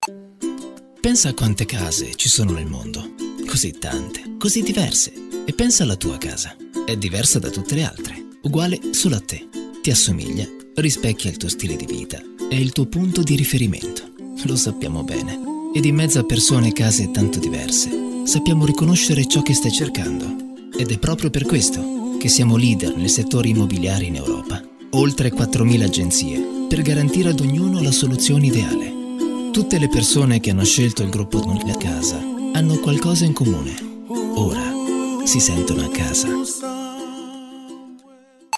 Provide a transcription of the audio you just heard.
Pensa a quante case ci sono nel mondo. Così tante, così diverse. E pensa alla tua casa. È diversa da tutte le altre. Uguale solo a te. Ti assomiglia, rispecchia il tuo stile di vita. È il tuo punto di riferimento. Lo sappiamo bene. Ed in mezzo a persone e case tanto diverse, sappiamo riconoscere ciò che stai cercando. Ed è proprio per questo che siamo leader nel settore immobiliare in Europa. Oltre 4.000 agenzie per garantire ad ognuno la soluzione ideale. Tutte le persone che hanno scelto il gruppo Nella Casa hanno qualcosa in comune. Ora si sentono a casa.